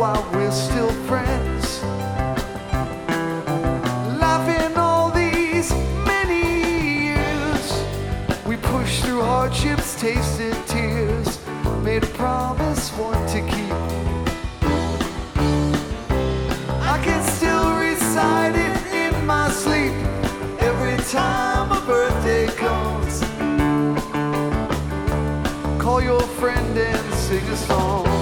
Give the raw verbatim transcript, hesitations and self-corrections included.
while we're still friends. Laughing all these many years, we pushed through hardships, tasted tears, made a promise, one to keep. I can still recite it in my sleep every time a birthday comes. Call your friend and sing a song.